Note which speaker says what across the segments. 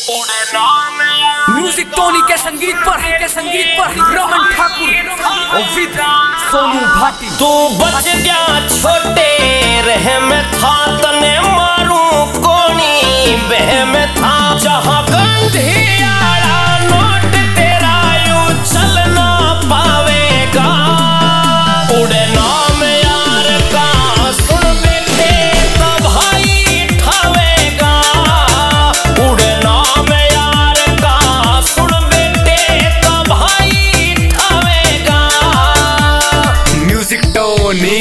Speaker 1: Music टोनी के संगीत पर रोहन ठाकुर और विद सोनू भाटी।
Speaker 2: तू बच गया छोटे रह में था तने मारू कोनी बह में था जहाँ गंधी आड़ा नोट तेरा यूं चल ना पावेगा। उड़े नाम यार का सुन बेटे तब भाई ठावेगा। उड़े नाम यार का सुन बेटे तब भाई ठावेगा।
Speaker 1: म्यूजिक टोनी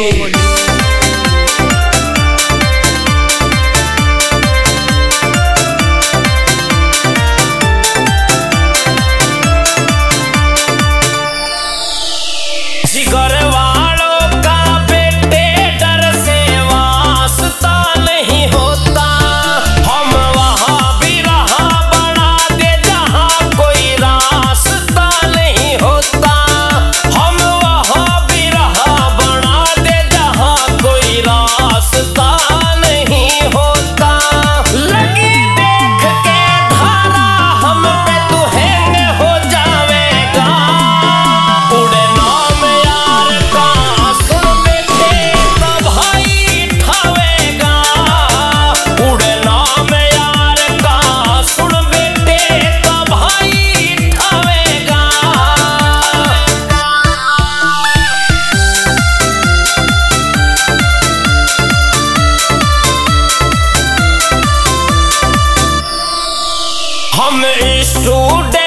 Speaker 2: जिगर वालों का बेटे डर से वास्ता नहीं होता। हम वहाँ भी रहा बना दे जहाँ कोई रास्ता नहीं होता। हम वहाँ भी रहा बना दे जहाँ कोई रास्ता नहीं होता। लगी देख के धारा हम पे तू हैंग हो जावेगा। उड़े नाम यार का सुन बेटे तब भाई ठावेगा। उड़े नाम यार का सुन बेटे तब भाई ठावेगा। हम स्टूडेंट